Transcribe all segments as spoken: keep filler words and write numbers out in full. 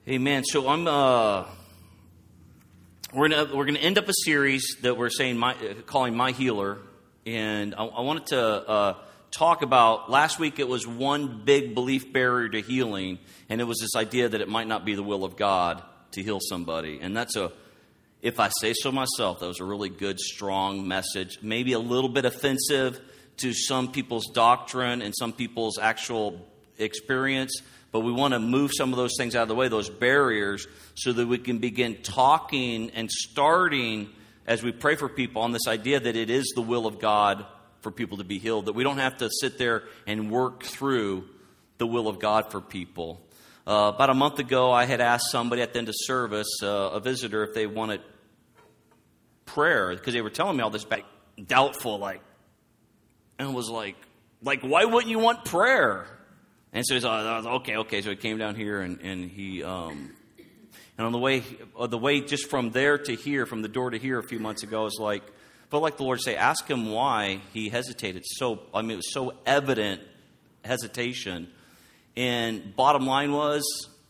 Amen. So I'm uh, we're gonna we're gonna end up a series that we're saying my uh, calling My Healer, and I, I wanted to uh, talk about. Last week it was one big belief barrier to healing, and it was this idea that it might not be the will of God to heal somebody, and that's a, if I say so myself, that was a really good, strong message. Maybe a little bit offensive to some people's doctrine and some people's actual experience. But we want to move some of those things out of the way, those barriers, so that we can begin talking and starting as we pray for people on this idea that it is the will of God for people to be healed, that we don't have to sit there and work through the will of God for people. Uh, about a month ago, I had asked somebody at the end of service, uh, a visitor, if they wanted prayer, because they were telling me all this back, doubtful, like, and I was like, like, why wouldn't you want prayer? And so he's like, okay, okay. So he came down here, and, and he, um, and on the way, uh, the way just from there to here, from the door to here a few months ago, is like, felt like the Lord say, ask him why he hesitated. So, I mean, it was so evident hesitation. And bottom line was,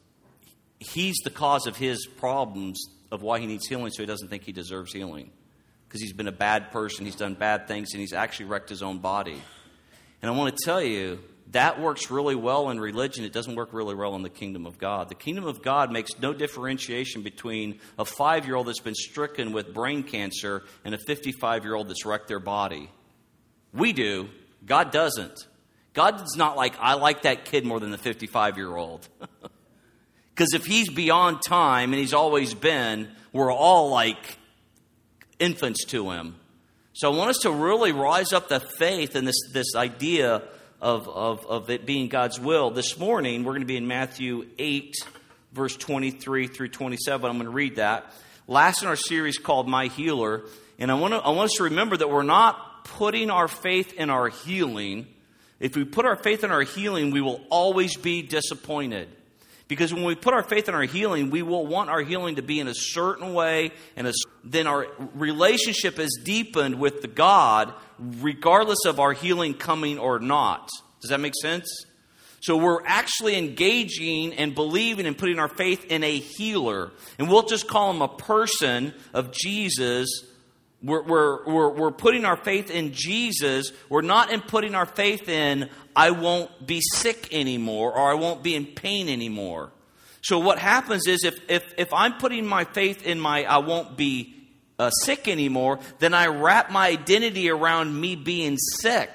he's the cause of his problems, of why he needs healing, so he doesn't think he deserves healing. Because he's been a bad person, he's done bad things, and he's actually wrecked his own body. And I want to tell you, that works really well in religion. It doesn't work really well in the kingdom of God. The kingdom of God makes no differentiation between a five-year-old that's been stricken with brain cancer and a fifty-five-year-old that's wrecked their body. We do. God doesn't. God's not like, I like that kid more than the fifty-five-year-old. Because if he's beyond time, and he's always been, we're all like infants to him. So I want us to really rise up the faith in this, this idea Of, of, of it being God's will. This morning, we're going to be in Matthew eight, verse twenty-three through twenty-seven. I'm going to read that. Last in our series called My Healer. And I want, to, I want us to remember that we're not putting our faith in our healing. If we put our faith in our healing, we will always be disappointed. Because when we put our faith in our healing, we will want our healing to be in a certain way, and a, then our relationship is deepened with the God, regardless of our healing coming or not. Does that make sense? So we're actually engaging and believing and putting our faith in a healer. And we'll just call him a person of Jesus. We're, we're, we're, we're putting our faith in Jesus. We're not in putting our faith in, I won't be sick anymore, or I won't be in pain anymore. So what happens is, if, if, if I'm putting my faith in my, I won't be uh, sick anymore, then I wrap my identity around me being sick.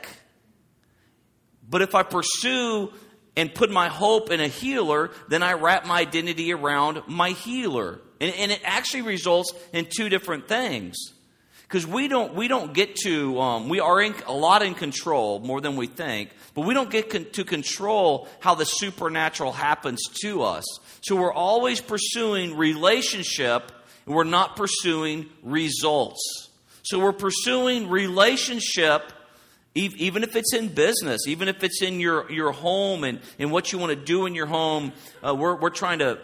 But if I pursue and put my hope in a healer, then I wrap my identity around my healer. And, and it actually results in two different things. Because we don't we don't get to, um, we are in, a lot in control, more than we think, but we don't get con- to control how the supernatural happens to us. So we're always pursuing relationship, and we're not pursuing results. So we're pursuing relationship, e- even if it's in business, even if it's in your, your home and, and what you want to do in your home. Uh, we're, we're trying to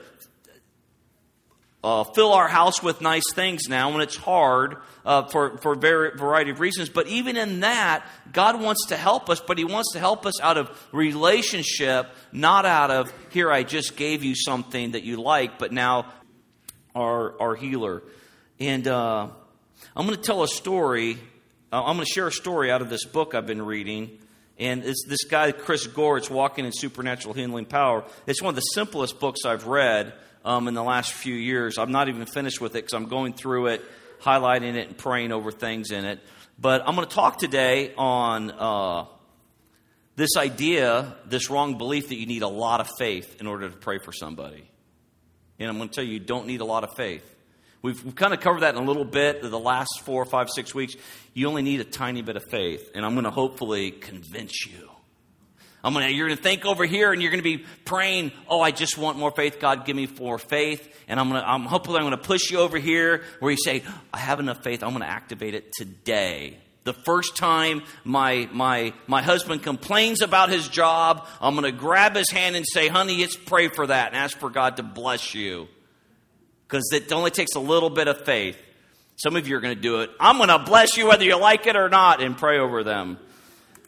Uh, fill our house with nice things now, and it's hard uh, for, for a variety of reasons. But even in that, God wants to help us, but he wants to help us out of relationship, not out of, here, I just gave you something that you like, but now our, our healer. And uh, I'm going to tell a story. Uh, I'm going to share a story out of this book I've been reading. And it's this guy, Chris Gore, it's Walking in Supernatural Healing Power. It's one of the simplest books I've read Um, in the last few years. I'm not even finished with it because I'm going through it, highlighting it, and praying over things in it. But I'm going to talk today on uh, this idea, this wrong belief that you need a lot of faith in order to pray for somebody. And I'm going to tell you, you don't need a lot of faith. We've, we've kind of covered that in a little bit the last four, five, six weeks. You only need a tiny bit of faith. And I'm going to hopefully convince you. I'm gonna, you're going to think over here, and you're going to be praying, oh, I just want more faith. God, give me more faith. And I'm going to, I'm hopefully I'm going to push you over here where you say, I have enough faith. I'm going to activate it today. The first time my, my, my husband complains about his job, I'm going to grab his hand and say, honey, let's pray for that and ask for God to bless you. Because it only takes a little bit of faith. Some of you are going to do it. I'm going to bless you whether you like it or not, and pray over them.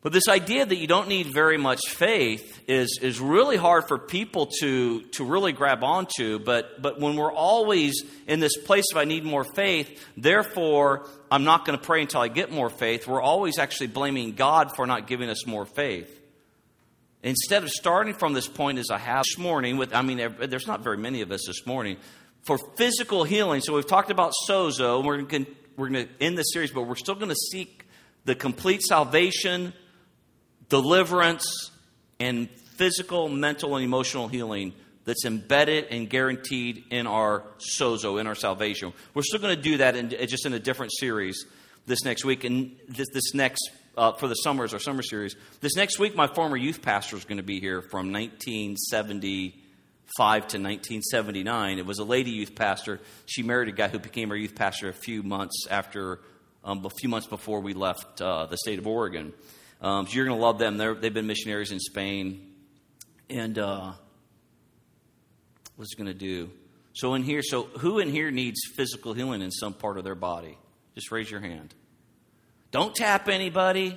But this idea that you don't need very much faith is, is really hard for people to, to really grab onto. But, but when we're always in this place of I need more faith, therefore I'm not going to pray until I get more faith, we're always actually blaming God for not giving us more faith. Instead of starting from this point as I have this morning, with I mean, there's not very many of us this morning, for physical healing. So we've talked about sozo, and we're going to, we're going to end this series, but we're still going to seek the complete salvation, deliverance, and physical, mental, and emotional healing that's embedded and guaranteed in our sozo, in our salvation. We're still going to do that in, just in a different series this next week. And this, this next, uh, for the summers, our summer series. This next week, my former youth pastor is going to be here from nineteen seventy-five to nineteen seventy-nine. It was a lady youth pastor. She married a guy who became our youth pastor a few months after, um, a few months before we left uh, the state of Oregon. Um, so you're going to love them. They're, they've been missionaries in Spain. And uh, what's it going to do? So in here, so who in here needs physical healing in some part of their body? Just raise your hand. Don't tap anybody.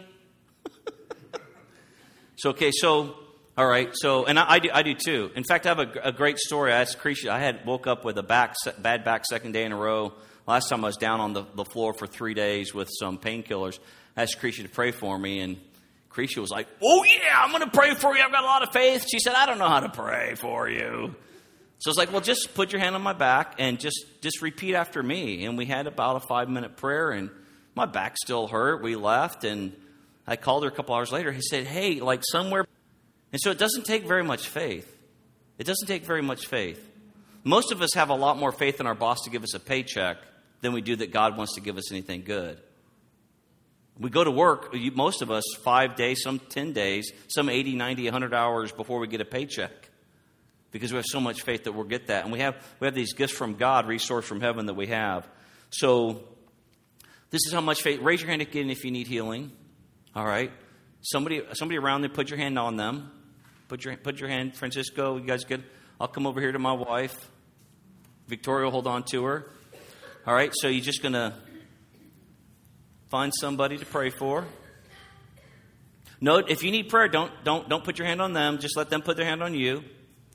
So, okay, so, all right. So, and I, I, do, I do too. In fact, I have a, a great story. I asked Cretia, I had woke up with a back, bad back second day in a row. Last time I was down on the, the floor for three days with some painkillers. I asked Cretia to pray for me, and Cretia was like, oh, yeah, I'm going to pray for you. I've got a lot of faith. She said, I don't know how to pray for you. So I was like, well, just put your hand on my back and just, just repeat after me. And we had about a five-minute prayer, and my back still hurt. We left, and I called her a couple hours later. He said, hey, like somewhere. And so it doesn't take very much faith. It doesn't take very much faith. Most of us have a lot more faith in our boss to give us a paycheck than we do that God wants to give us anything good. We go to work, most of us, five days, some ten days, some eighty, ninety, one hundred hours before we get a paycheck. Because we have so much faith that we'll get that. And we have we have these gifts from God, resource from heaven that we have. So this is how much faith. Raise your hand again if you need healing. All right. Somebody somebody around there, put your hand on them. Put your put your hand. Francisco, you guys good? I'll come over here to my wife. Victoria will hold on to her. All right. So you're just going to find somebody to pray for. Note, if you need prayer, don't don't don't put your hand on them. Just let them put their hand on you.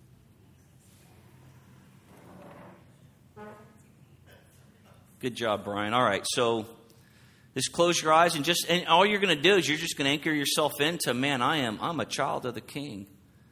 Good job, Brian. All right, so just close your eyes and just and all you're going to do is you're just going to anchor yourself into, man, I am I'm a child of the King.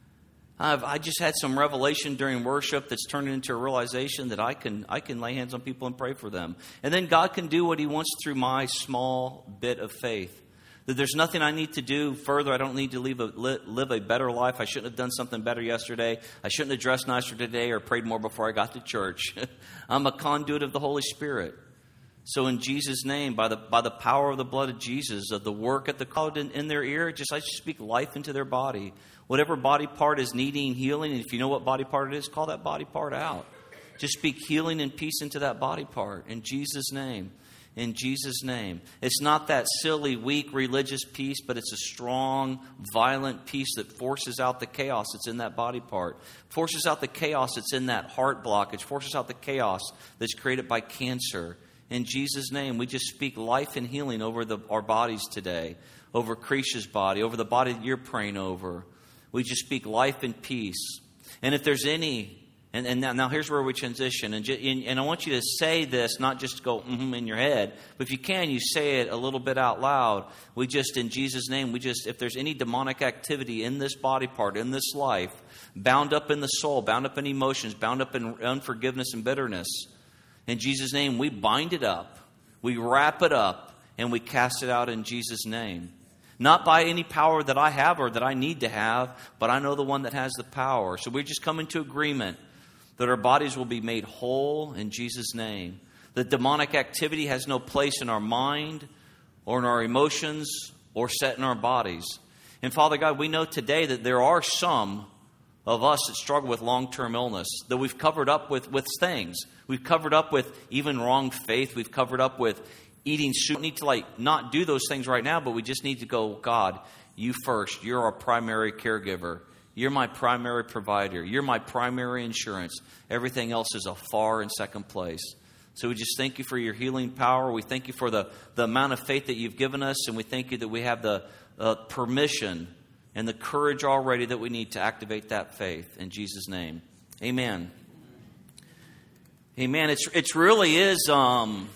I've I just had some revelation during worship that's turned into a realization that I can I can lay hands on people and pray for them. And then God can do what He wants through my small bit of faith. That there's nothing I need to do further. I don't need to live a, live a better life. I shouldn't have done something better yesterday. I shouldn't have dressed nicer today or prayed more before I got to church. I'm a conduit of the Holy Spirit. So in Jesus' name, by the by the power of the blood of Jesus, of the work at the cloud in, in their ear, just I just speak life into their body. Whatever body part is needing healing, and if you know what body part it is, call that body part out. Just speak healing and peace into that body part in Jesus' name. In Jesus' name. It's not that silly, weak, religious peace, but it's a strong, violent peace that forces out the chaos that's in that body part. Forces out the chaos that's in that heart blockage. Forces out the chaos that's created by cancer. In Jesus' name, we just speak life and healing over the, our bodies today. Over Cretia's body, over the body that you're praying over. We just speak life and peace. And if there's any... And, and now, now here's where we transition. And, and, and I want you to say this, not just go mm-hmm in your head. But if you can, you say it a little bit out loud. We just, in Jesus' name, we just, if there's any demonic activity in this body part, in this life, bound up in the soul, bound up in emotions, bound up in unforgiveness and bitterness, in Jesus' name, we bind it up. We wrap it up. And we cast it out in Jesus' name. Not by any power that I have or that I need to have, but I know the one that has the power. So we just come into agreement that our bodies will be made whole in Jesus' name. That demonic activity has no place in our mind or in our emotions or set in our bodies. And Father God, we know today that there are some of us that struggle with long-term illness, that we've covered up with, with things. We've covered up with even wrong faith. We've covered up with eating soup. We don't need to like not do those things right now, but we just need to go, God, you first. You're our primary caregiver. You're my primary provider. You're my primary insurance. Everything else is a far and second place. So we just thank you for your healing power. We thank you for the, the amount of faith that you've given us. And we thank you that we have the, uh, permission and the courage already that we need to activate that faith in Jesus' name. Amen. Amen. It's it's really is um,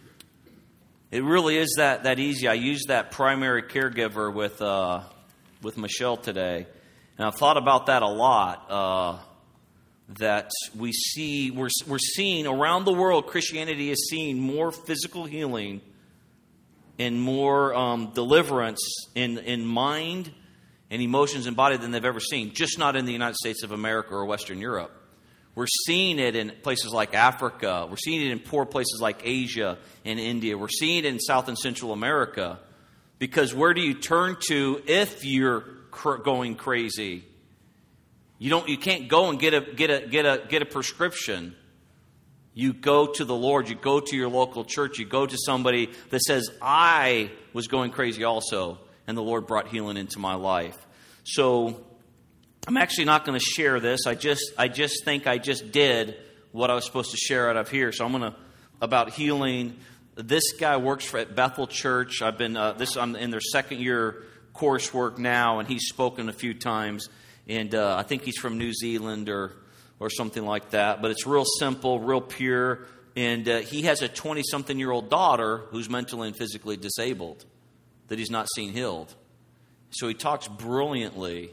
it really is that that easy. I used that primary caregiver with uh, with Michelle today, and I've thought about that a lot. Uh, that we see we're we're seeing around the world, Christianity is seeing more physical healing and more um, deliverance in in mind and emotions and body than they've ever seen. Just not in the United States of America or Western Europe. We're seeing it in places like Africa. We're seeing it in poor places like Asia and India. We're seeing it in South and Central America. Because where do you turn to if you're cr- going crazy? You don't. You can't go and get a get a get a get a prescription. You go to the Lord. You go to your local church. You go to somebody that says, "I was going crazy also, and the Lord brought healing into my life." So I'm actually not going to share this. I just I just think I just did what I was supposed to share out of here. So I'm going to about healing. This guy works for at Bethel Church. I've been uh, this. I'm in their second year coursework now, and he's spoken a few times. And uh, I think he's from New Zealand or or something like that. But it's real simple, real pure. And uh, he has a twenty-something-year-old daughter who's mentally and physically disabled that he's not seen healed. So he talks brilliantly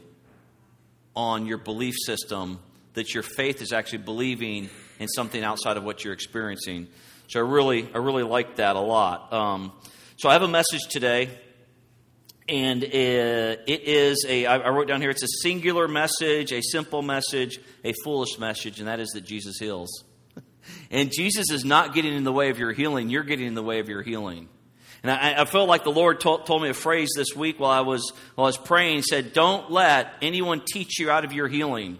on your belief system, that your faith is actually believing in something outside of what you're experiencing. So I really, I really like that a lot. Um, so I have a message today, and it, it is a. I wrote down here. It's a singular message, a simple message, a foolish message, and that is that Jesus heals. And Jesus is not getting in the way of your healing. You're getting in the way of your healing. And I, I felt like the Lord told, told me a phrase this week while I was while I was praying. He said, "Don't let anyone teach you out of your healing.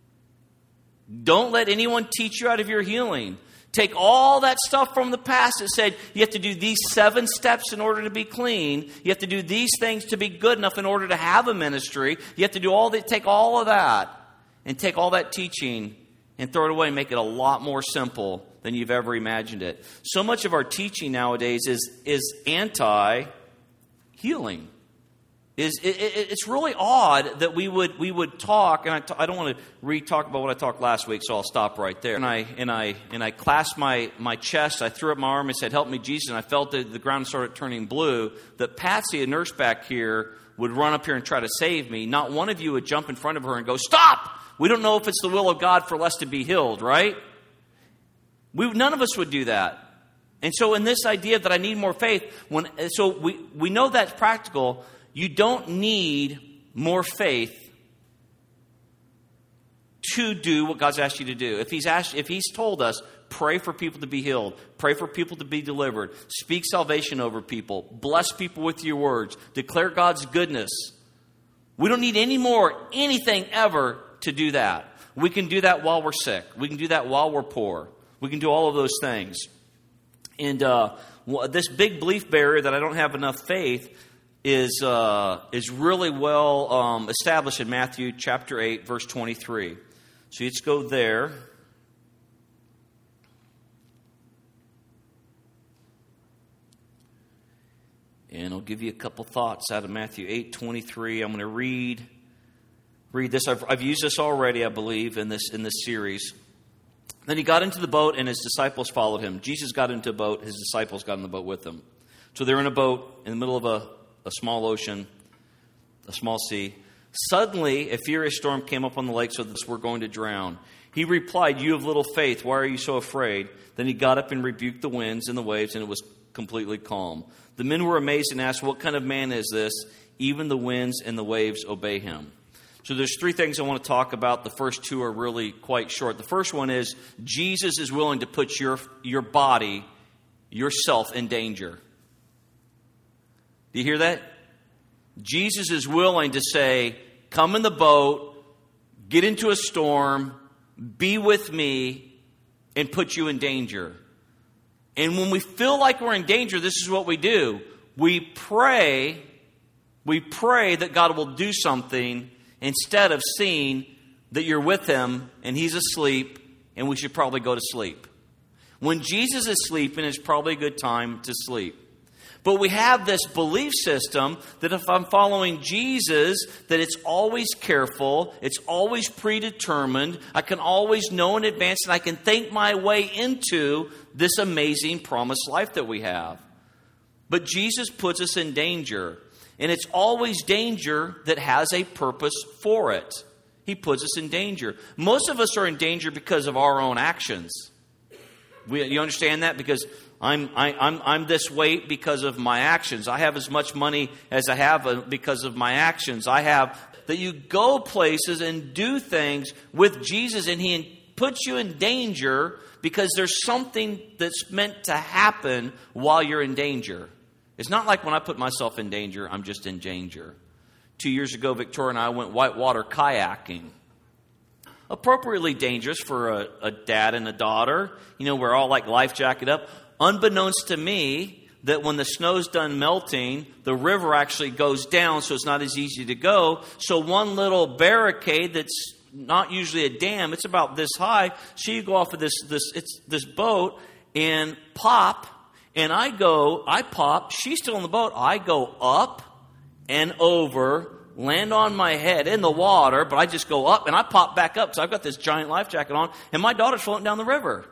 Don't let anyone teach you out of your healing. Take all that stuff from the past that said you have to do these seven steps in order to be clean. You have to do these things to be good enough in order to have a ministry. You have to do all that. Take all of that and take all that teaching and throw it away and make it a lot more simple than you've ever imagined it." So much of our teaching nowadays is is anti-healing. Is it, it, it's really odd that we would we would talk, and I, t- I don't want to re-talk about what I talked last week, so I'll stop right there. And I and I and I clasped my my chest. I threw up my arm and said, "Help me, Jesus!" And I felt that the ground started turning blue. That Patsy, a nurse back here, would run up here and try to save me. Not one of you would jump in front of her and go, "Stop! We don't know if it's the will of God for us to be healed, right?" We, none of us would do that. And so in this idea that I need more faith, when so we, we know that's practical. You don't need more faith to do what God's asked you to do. If He's asked, if He's told us, pray for people to be healed, pray for people to be delivered, speak salvation over people, bless people with your words, declare God's goodness. We don't need any more, anything ever to do that. We can do that while we're sick. We can do that while we're poor. We can do all of those things. And uh, this big belief barrier that I don't have enough faith is uh, is really well um, established in Matthew chapter eight, verse twenty-three. So let's go there. And I'll give you a couple thoughts out of Matthew eight twenty-three. I'm going to read read this. I've, I've used this already, I believe, in this in this series. Then he got into the boat, and his disciples followed him. Jesus got into a boat. His disciples got in the boat with him. So they're in a boat in the middle of a a small ocean, a small sea. Suddenly, a furious storm came up on the lake, so that we're going to drown. He replied, "You have little faith. Why are you so afraid?" Then he got up and rebuked the winds and the waves, and it was completely calm. The men were amazed and asked, "What kind of man is this? Even the winds and the waves obey him." So there's three things I want to talk about. The first two are really quite short. The first one is Jesus is willing to put your your body, yourself in danger. Do you hear that? Jesus is willing to say, "Come in the boat, get into a storm, be with me, and put you in danger." And when we feel like we're in danger, this is what we do. We pray, we pray that God will do something instead of seeing that you're with Him and He's asleep and we should probably go to sleep. When Jesus is sleeping, it's probably a good time to sleep. But we have this belief system that if I'm following Jesus, that it's always careful, it's always predetermined, I can always know in advance, and I can think my way into this amazing promised life that we have. But Jesus puts us in danger, and it's always danger that has a purpose for it. He puts us in danger. Most of us are in danger because of our own actions. We, you understand that? Because I'm, I, I'm, I'm this weight because of my actions. I have as much money as I have because of my actions. I have that you go places and do things with Jesus, and He puts you in danger because there's something that's meant to happen while you're in danger. It's not like when I put myself in danger, I'm just in danger. Two years ago, Victoria and I went whitewater kayaking. Appropriately dangerous for a, a dad and a daughter. You know, we're all like life jacket up. Unbeknownst to me, that when the snow's done melting, the river actually goes down, so it's not as easy to go. So one little barricade that's not usually a dam, it's about this high. So you go off of this this it's this boat and pop, and I go, I pop, she's still in the boat, I go up and over, land on my head in the water, but I just go up and I pop back up. So I've got this giant life jacket on, and my daughter's floating down the river.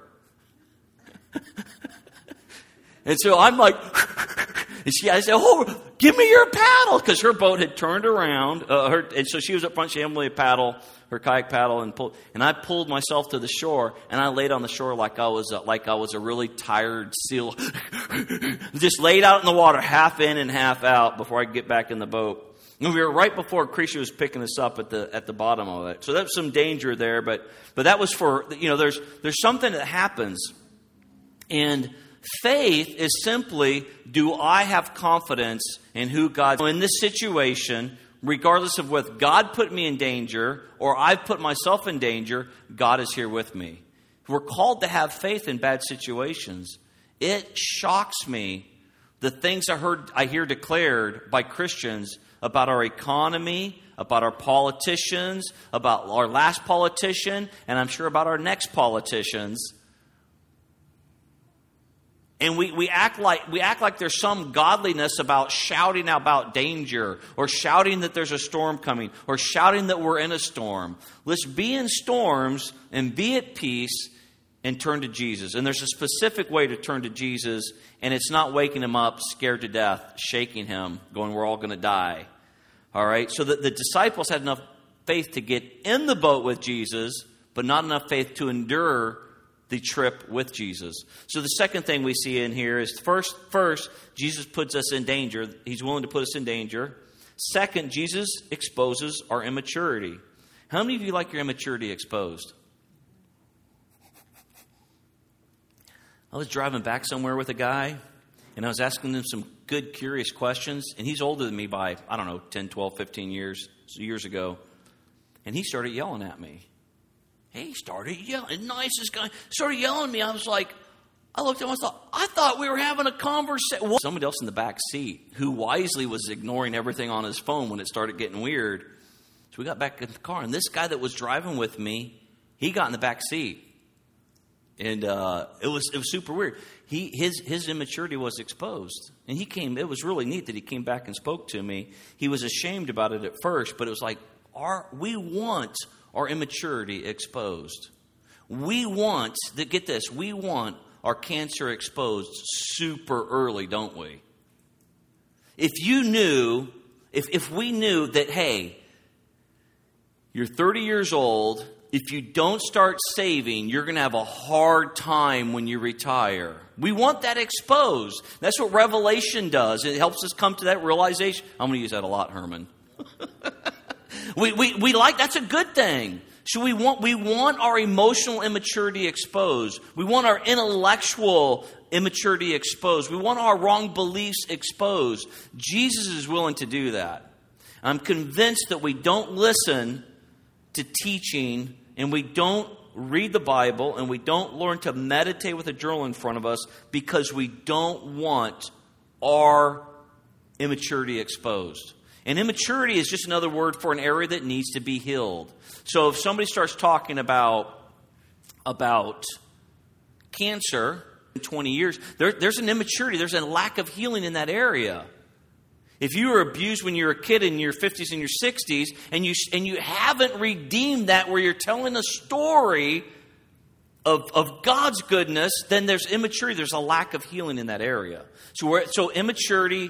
And so I'm like, and she, I said, oh, give me your paddle, because her boat had turned around, uh, her, and so she was up front. She had a paddle, her kayak paddle, and pulled, and I pulled myself to the shore, and I laid on the shore like I was a, like I was a really tired seal, just laid out in the water, half in and half out, before I could get back in the boat. And we were right before Creasy was picking us up at the at the bottom of it, so that's some danger there. But but that was for, you know, there's there's something that happens, and faith is simply, do I have confidence in who God is? In this situation, regardless of whether God put me in danger or I've put myself in danger, God is here with me. We're called to have faith in bad situations. It shocks me the things I heard, I hear declared by Christians about our economy, about our politicians, about our last politician, and I'm sure about our next politicians. And we, we act like we act like there's some godliness about shouting about danger, or shouting that there's a storm coming, or shouting that we're in a storm. Let's be in storms and be at peace and turn to Jesus. And there's a specific way to turn to Jesus, and it's not waking him up scared to death, shaking him, going, we're all going to die. All right? So the, the disciples had enough faith to get in the boat with Jesus, but not enough faith to endure the trip with Jesus. So the second thing we see in here is first, first, Jesus puts us in danger. He's willing to put us in danger. Second, Jesus exposes our immaturity. How many of you like your immaturity exposed? I was driving back somewhere with a guy, and I was asking him some good, curious questions, and he's older than me by, I don't know, ten, twelve, fifteen years, years ago, and he started yelling at me. He started yelling, nicest guy, started yelling at me. I was like, I looked at him, I thought, I thought we were having a conversation. Somebody else in the back seat who wisely was ignoring everything on his phone when it started getting weird. So we got back in the car, and this guy that was driving with me, he got in the back seat. And uh, it was it was super weird. He his his immaturity was exposed, and he came. It was really neat that he came back and spoke to me. He was ashamed about it at first, but it was like, our we want our immaturity exposed. We want to get this. We want our cancer exposed super early, don't we? If you knew, if if we knew that, hey, you're thirty years old. If you don't start saving, you're going to have a hard time when you retire. We want that exposed. That's what Revelation does. It helps us come to that realization. I'm going to use that a lot, Herman. we, we, we like, that's a good thing. So we want, we want our emotional immaturity exposed. We want our intellectual immaturity exposed. We want our wrong beliefs exposed. Jesus is willing to do that. I'm convinced that we don't listen to teaching, and we don't read the Bible, and we don't learn to meditate with a journal in front of us because we don't want our immaturity exposed. And immaturity is just another word for an area that needs to be healed. So if somebody starts talking about, about cancer, twenty years, there, there's an immaturity. There's a lack of healing in that area. If you were abused when you were a kid in your fifties and your sixties, and you and you haven't redeemed that where you're telling a story of, of God's goodness, then there's immaturity. There's a lack of healing in that area. So, we're, so immaturity,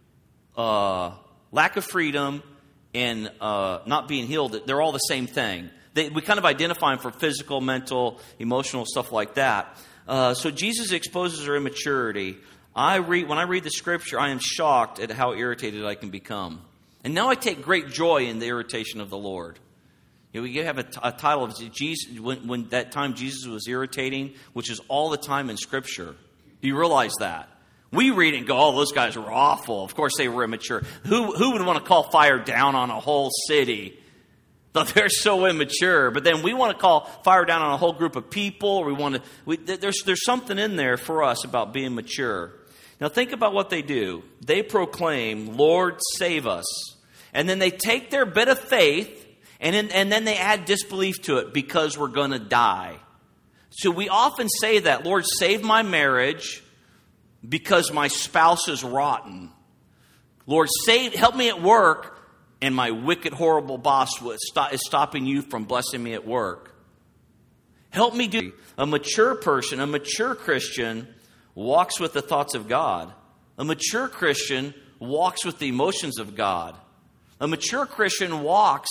uh, lack of freedom, and uh, not being healed, they're all the same thing. They, we kind of identify them for physical, mental, emotional, stuff like that. Uh, so Jesus exposes our immaturity. I read when I read the Scripture, I am shocked at how irritated I can become. And now I take great joy in the irritation of the Lord. You know, we have a, t- a title of Jesus when, when that time Jesus was irritating, which is all the time in Scripture. Do you realize that? We read it and go, oh, those guys were awful. Of course they were immature. Who, who would want to call fire down on a whole city? They're so immature. But then we want to call fire down on a whole group of people. Or we want to. We, there's there's something in there for us about being mature. Now think about what they do. They proclaim, "Lord, save us," and then they take their bit of faith and in, and then they add disbelief to it because we're going to die. So we often say that, "Lord, save my marriage because my spouse is rotten." Lord, save help me at work. And my wicked, horrible boss is stopping you from blessing me at work. Help me do. A mature person, a mature Christian, walks with the thoughts of God. A mature Christian walks with the emotions of God. A mature Christian walks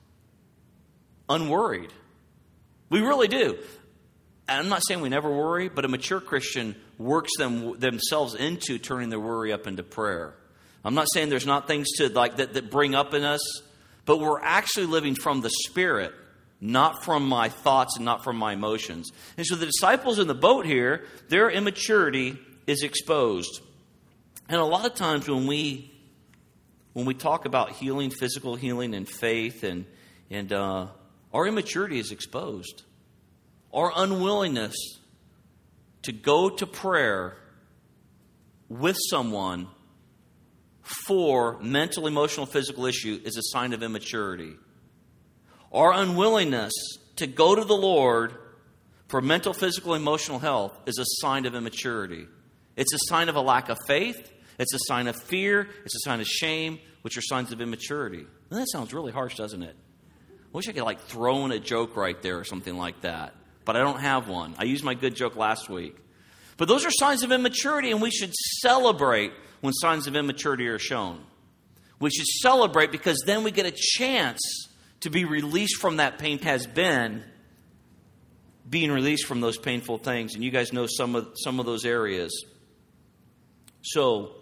unworried. We really do. And I'm not saying we never worry, but a mature Christian works them themselves into turning their worry up into prayer. I'm not saying there's not things to like that, that bring up in us, but we're actually living from the Spirit, not from my thoughts and not from my emotions. And so the disciples in the boat here, their immaturity is exposed. And a lot of times when we when we talk about healing, physical healing and faith, and and uh, our immaturity is exposed. Our unwillingness to go to prayer with someone for mental, emotional, physical issue is a sign of immaturity. Our unwillingness to go to the Lord for mental, physical, emotional health is a sign of immaturity. It's a sign of a lack of faith. It's a sign of fear. It's a sign of shame, which are signs of immaturity. And that sounds really harsh, doesn't it? I wish I could like throw in a joke right there or something like that. But I don't have one. I used my good joke last week. But those are signs of immaturity, and we should celebrate when signs of immaturity are shown. We should celebrate because then we get a chance to be released from that pain. Has been being released from those painful things, and you guys know some of some of those areas. So,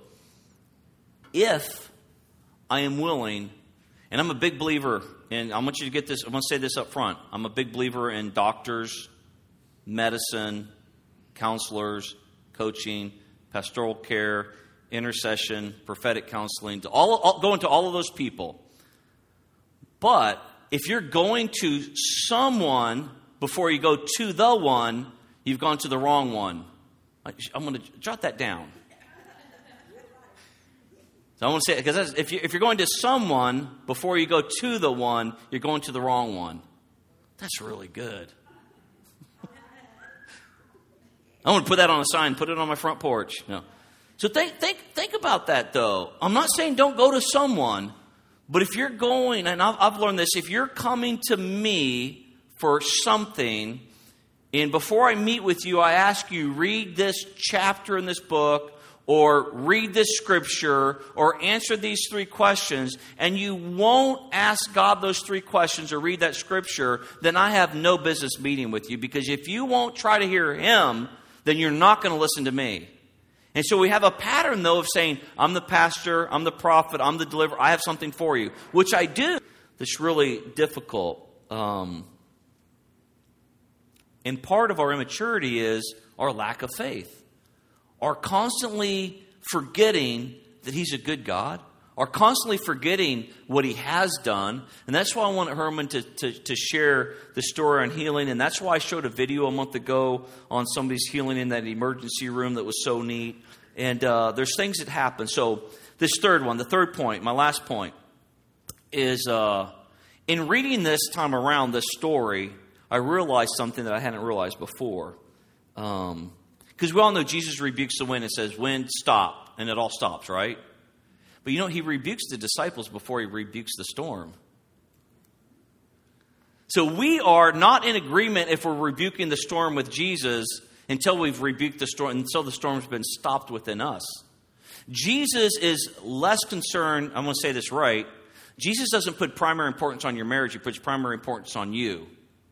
if I am willing, and I'm a big believer, and I want you to get this, I want to say this up front. I'm a big believer in doctors, medicine, counselors, coaching, pastoral care, intercession, prophetic counseling, to all, all go into all of those people. But if you're going to someone before you go to the one, you've gone to the wrong one. I'm going to jot that down. So I want to say, because if, you, if you're going to someone before you go to the one, you're going to the wrong one. That's really good. I want to put that on a sign, put it on my front porch. No. So think, think, think about that, though. I'm not saying don't go to someone, but if you're going, and I've, I've learned this, if you're coming to me for something, and before I meet with you, I ask you, read this chapter in this book, or read this scripture, or answer these three questions, and you won't ask God those three questions or read that scripture, then I have no business meeting with you. Because if you won't try to hear Him, then you're not going to listen to me. And so we have a pattern, though, of saying, I'm the pastor, I'm the prophet, I'm the deliverer, I have something for you, which I do. That's really difficult. Um, and part of our immaturity is our lack of faith. Our constantly forgetting that He's a good God. Our constantly forgetting what He has done. And that's why I want Herman to, to, to share the story on healing. And that's why I showed a video a month ago on somebody's healing in that emergency room that was so neat. And uh, there's things that happen. So this third one, the third point, my last point, is uh, in reading this time around this story, I realized something that I hadn't realized before. Um Because we all know Jesus rebukes the wind and says, wind, stop. And it all stops, right? But you know, he rebukes the disciples before he rebukes the storm. So we are not in agreement if we're rebuking the storm with Jesus until we've rebuked the storm, until the storm's been stopped within us. Jesus is less concerned, I'm going to say this right, Jesus doesn't put primary importance on your marriage, he puts primary importance on you.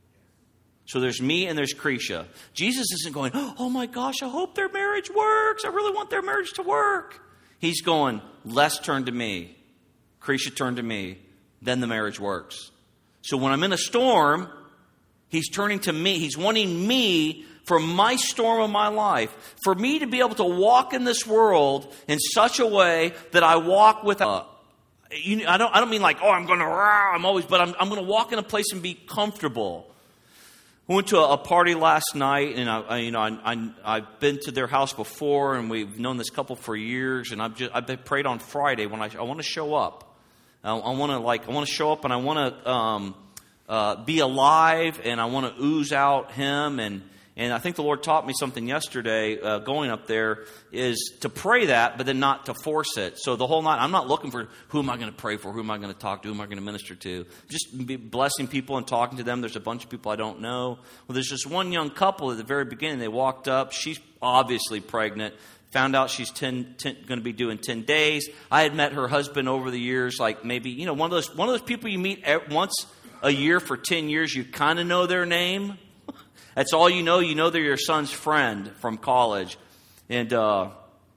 So there's me and there's Cretia. Jesus isn't going, oh my gosh, I hope their marriage works. I really want their marriage to work. He's going, Les turn to me. Cretia turn to me. Then the marriage works. So when I'm in a storm, he's turning to me. He's wanting me for my storm of my life. For me to be able to walk in this world in such a way that I walk with... Uh, you, I don't I don't mean like, oh, I'm going to... I'm always... But I'm, I'm going to walk in a place and be comfortable. We went to a, a party last night, and I, I you know, I, I, I've been to their house before, and we've known this couple for years. And I've just I've been prayed on Friday when I I want to show up. I, I want to like I want to show up, and I want to um, uh, be alive, and I want to ooze out Him. And and I think the Lord taught me something yesterday uh, going up there is to pray that, but then not to force it. So the whole night, I'm not looking for who am I going to pray for, who am I going to talk to, who am I going to minister to. Just be blessing people and talking to them. There's a bunch of people I don't know. Well, there's just one young couple at the very beginning. They walked up. She's obviously pregnant. Found out she's ten, ten, going to be due in ten days. I had met her husband over the years, like maybe, you know, one of those one of those people you meet once a year for ten years. You kind of know their name. That's all you know. You know they're your son's friend from college. And uh,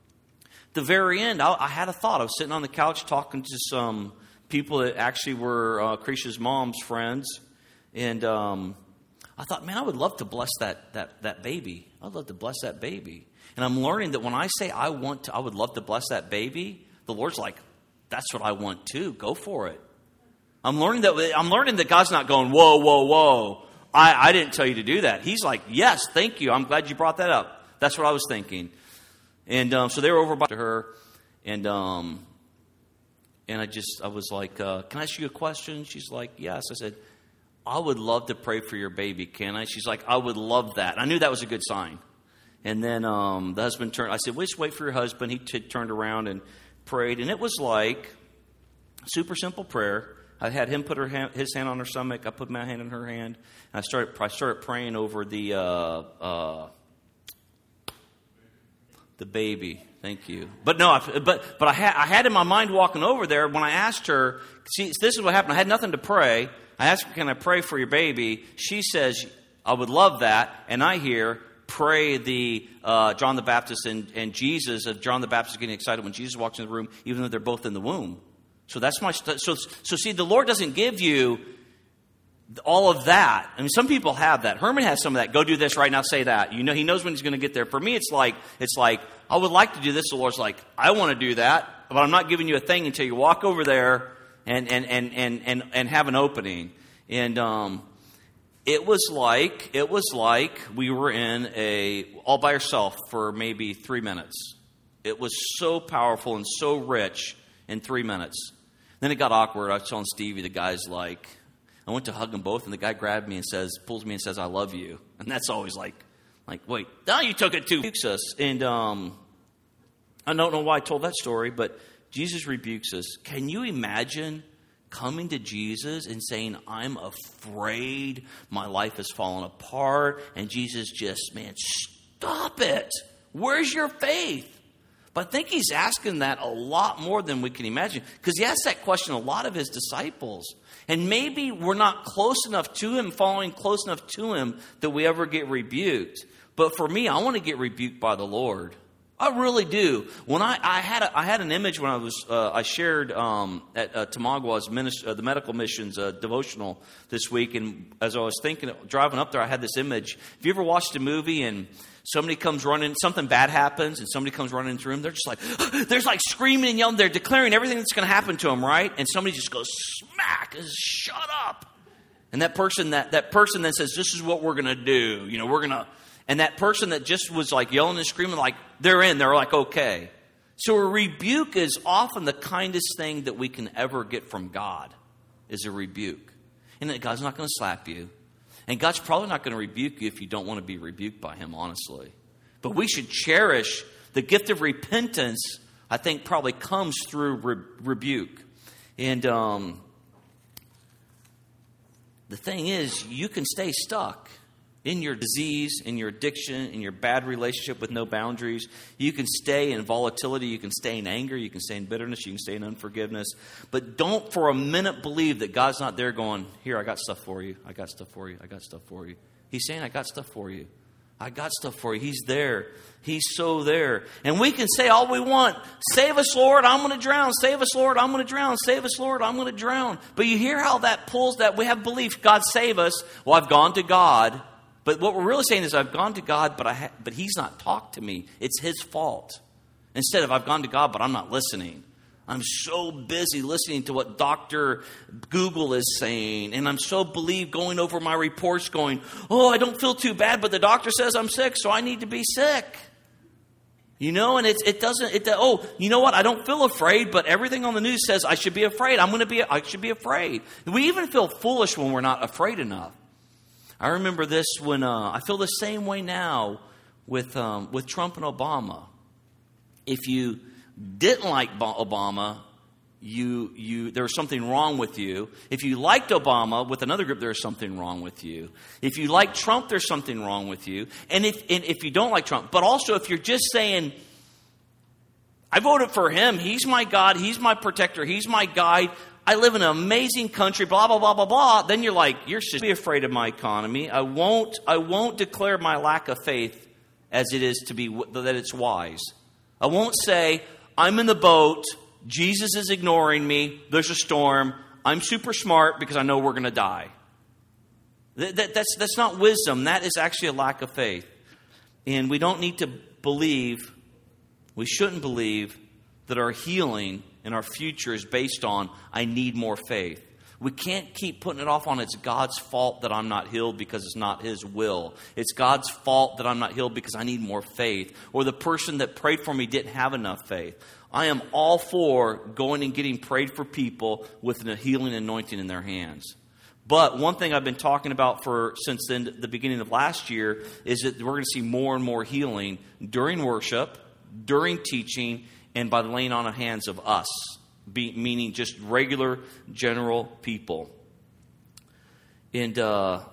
the very end, I, I had a thought. I was sitting on the couch talking to some people that actually were uh, Cretia's mom's friends. And um, I thought, man, I would love to bless that that that baby. I'd love to bless that baby. And I'm learning that when I say I want to, I would love to bless that baby, the Lord's like, that's what I want too. Go for it. I'm learning that I'm learning that God's not going, whoa, whoa, whoa. I, I didn't tell you to do that. He's like, yes, thank you. I'm glad you brought that up. That's what I was thinking. And um, so they were over by her, and um, and I just I was like, uh, can I ask you a question? She's like, yes. I said, I would love to pray for your baby. Can I? She's like, I would love that. I knew that was a good sign. And then um, the husband turned. I said, well, just wait for your husband. He t- turned around and prayed, and it was like super simple prayer. I had him put her hand, his hand on her stomach. I put my hand in her hand. And I started I started praying over the uh, uh, the baby. Thank you. But no, I, but but I had I had in my mind walking over there when I asked her. See, this is what happened. I had nothing to pray. I asked her, "Can I pray for your baby?" She says, "I would love that." And I hear, "Pray the uh, John the Baptist and, and Jesus." Of John the Baptist getting excited when Jesus walks in the room, even though they're both in the womb. So that's my so so. See, the Lord doesn't give you all of that. I mean, some people have that. Herman has some of that. Go do this right now. Say that. You know, he knows when he's going to get there. For me, it's like it's like I would like to do this. The Lord's like, I want to do that, but I'm not giving you a thing until you walk over there and and and and and, and have an opening. And um, it was like it was like we were in a all by yourself for maybe three minutes. It was so powerful and so rich in three minutes. Then it got awkward. I was telling Stevie, the guy's like, I went to hug them both, and the guy grabbed me and says, pulls me and says, I love you. And that's always like, like, wait, now you took it too. Rebukes us. And um, I don't know why I told that story, but Jesus rebukes us. Can you imagine coming to Jesus and saying, I'm afraid, my life has fallen apart, and Jesus just, man, stop it. Where's your faith? But I think he's asking that a lot more than we can imagine, because he asked that question a lot of his disciples. And maybe we're not close enough to him, following close enough to him, that we ever get rebuked. But for me, I want to get rebuked by the Lord. I really do. When I, I had a, I had an image when I was uh, I shared um, at uh, Tamagua's ministry, uh, the medical missions uh, devotional this week, and as I was thinking, driving up there, I had this image. Have you ever watched a movie and somebody comes running, something bad happens, and somebody comes running into the room? They're just like, they're like screaming and yelling. They're declaring everything that's going to happen to them, right? And somebody just goes smack, says, shut up. And that person, that that person then says, this is what we're going to do. You know, we're going to. And that person that just was like yelling and screaming, like they're in, they're like, okay. So a rebuke is often the kindest thing that we can ever get from God, is a rebuke. And that God's not going to slap you. And God's probably not going to rebuke you if you don't want to be rebuked by him, honestly. But we should cherish the gift of repentance. I think probably comes through re- rebuke. And um, the thing is, you can stay stuck in your disease, in your addiction, in your bad relationship with no boundaries. You can stay in volatility. You can stay in anger. You can stay in bitterness. You can stay in unforgiveness. But don't for a minute believe that God's not there going, here, I got stuff for you. I got stuff for you. I got stuff for you. He's saying, I got stuff for you. I got stuff for you. He's there. He's so there. And we can say all we want. Save us, Lord. I'm going to drown. Save us, Lord. I'm going to drown. Save us, Lord. I'm going to drown. But you hear how that pulls that. We have belief. God save us. Well, I've gone to God. But what we're really saying is I've gone to God, but I ha- but He's not talked to me. It's His fault. Instead of I've gone to God, but I'm not listening. I'm so busy listening to what Doctor Google is saying. And I'm so believed going over my reports going, oh, I don't feel too bad, but the doctor says I'm sick, so I need to be sick. You know, and it's, it doesn't, it, oh, you know what? I don't feel afraid, but everything on the news says I should be afraid. I'm going to be, I should be afraid. We even feel foolish when we're not afraid enough. I remember this when, uh, I feel the same way now with, um, with Trump and Obama. If you didn't like Obama, you you there was something wrong with you. If you liked Obama with another group, there's something wrong with you. If you like Trump, there's something wrong with you. And if and if you don't like Trump, but also if you're just saying, I voted for him, he's my God, he's my protector, he's my guide, I live in an amazing country, blah, blah, blah, blah, blah, then you're like, you're just be afraid of my economy. I won't I won't declare my lack of faith as it is to be that it's wise. I won't say, I'm in the boat, Jesus is ignoring me, there's a storm, I'm super smart because I know we're going to die. That, that, that's, that's not wisdom. That is actually a lack of faith. And we don't need to believe, we shouldn't believe that our healing and our future is based on, I need more faith. We can't keep putting it off on it's God's fault that I'm not healed because it's not His will. It's God's fault that I'm not healed because I need more faith. Or the person that prayed for me didn't have enough faith. I am all for going and getting prayed for people with a healing anointing in their hands. But one thing I've been talking about for since then, the beginning of last year is that we're going to see more and more healing during worship, during teaching, and by the laying on of hands of us. Be, meaning just regular, general people. And uh,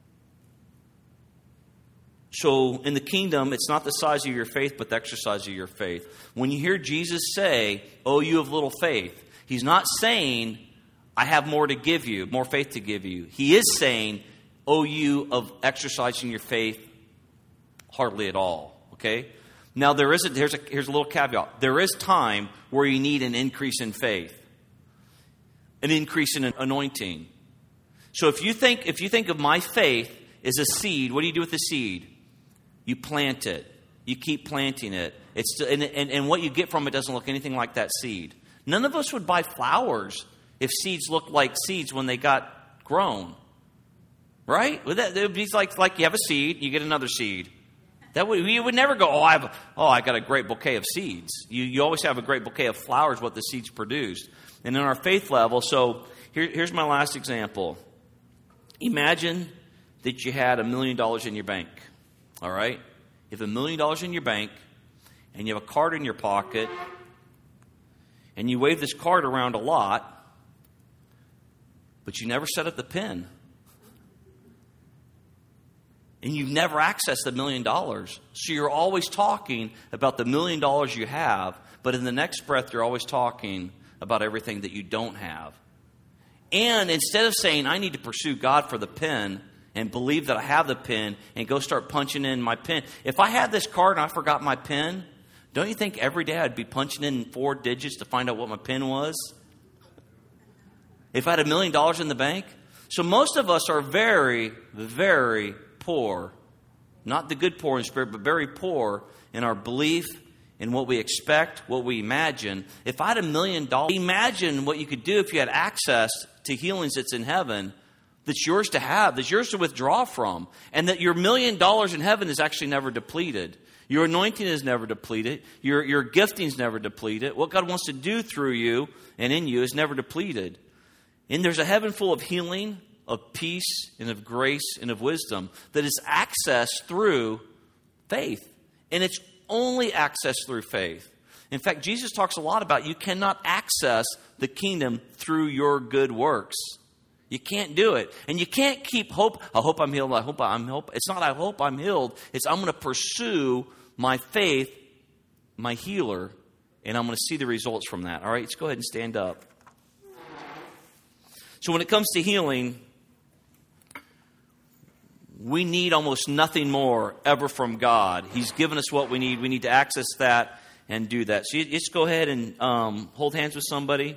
so in the kingdom, it's not the size of your faith, but the exercise of your faith. When you hear Jesus say, oh, you have little faith, He's not saying, I have more to give you, more faith to give you. He is saying, oh, you of exercising your faith hardly at all. Okay? Now, there is a, here's, a, here's a little caveat. There is time where you need an increase in faith, an increase in an anointing. So if you think if you think of my faith as a seed, what do you do with the seed? You plant it. You keep planting it. It's and, and, and what you get from it doesn't look anything like that seed. None of us would buy flowers if seeds looked like seeds when they got grown. Right? Would that, it would be like, like you have a seed, you get another seed. That would, you would never go, oh, I have, a, oh, I got a great bouquet of seeds. You, you always have a great bouquet of flowers, what the seeds produced. And in our faith level, so here, here's my last example. Imagine that you had a million dollars in your bank. All right? You have a million dollars in your bank, and you have a card in your pocket, and you wave this card around a lot, but you never set up the PIN. And you've never accessed the million dollars. So you're always talking about the million dollars you have, but in the next breath, you're always talking about everything that you don't have. And instead of saying, I need to pursue God for the PIN and believe that I have the PIN and go start punching in my PIN. If I had this card and I forgot my PIN, don't you think every day I'd be punching in four digits to find out what my PIN was? If I had a million dollars in the bank? So most of us are very, very poor, not the good poor in spirit, but very poor in our belief, in what we expect, what we imagine. If I had a million dollars, imagine what you could do if you had access to healings that's in heaven, that's yours to have, that's yours to withdraw from, and that your million dollars in heaven is actually never depleted. Your anointing is never depleted. Your, your gifting is never depleted. What God wants to do through you and in you is never depleted. And there's a heaven full of healing, of peace, and of grace, and of wisdom that is accessed through faith. And it's only accessed through faith. In fact, Jesus talks a lot about you cannot access the kingdom through your good works. You can't do it. And you can't keep hope. I hope I'm healed. I hope I'm healed. It's not I hope I'm healed. It's I'm going to pursue my faith, my healer, and I'm going to see the results from that. All right, let's go ahead and stand up. So when it comes to healing, we need almost nothing more ever from God. He's given us what we need. We need to access that and do that. So you just go ahead and um, hold hands with somebody.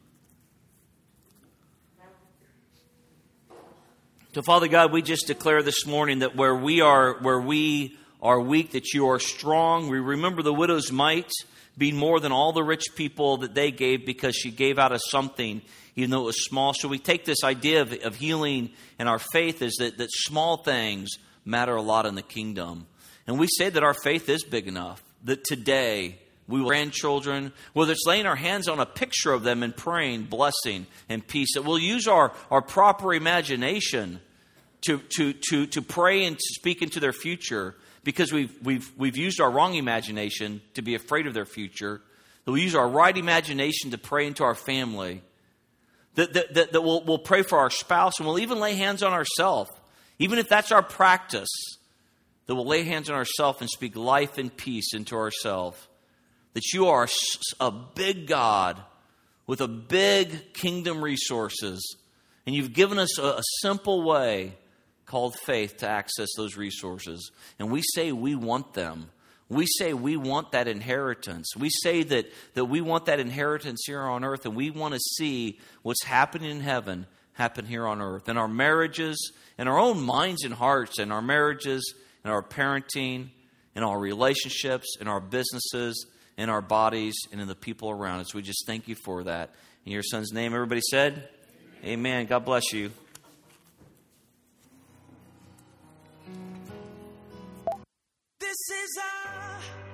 So Father God, we just declare this morning that where we are, where we are weak, that you are strong. We remember the widow's mite being more than all the rich people that they gave because she gave out of something, even though it was small. So we take this idea of, of healing, and our faith is that, that small things matter a lot in the kingdom. And we say that our faith is big enough that today we will grandchildren, whether it's laying our hands on a picture of them and praying blessing and peace, that we'll use our, our proper imagination to, to, to, to pray and to speak into their future, because we've, we've, we've used our wrong imagination to be afraid of their future. That we'll use our right imagination to pray into our family. That, that, that, that we'll, we'll pray for our spouse, and we'll even lay hands on ourselves. Even if that's our practice, that we'll lay hands on ourselves and speak life and peace into ourselves. That you are a big God with a big kingdom resources. And you've given us a, a simple way called faith to access those resources. And we say we want them. We say we want that inheritance. We say that, that we want that inheritance here on earth, and we want to see what's happening in heaven happen here on earth. In our marriages, in our own minds and hearts, in our marriages, in our parenting, in our relationships, in our businesses, in our bodies, and in the people around us. We just thank you for that. In your son's name, everybody said, amen. Amen. God bless you. This is our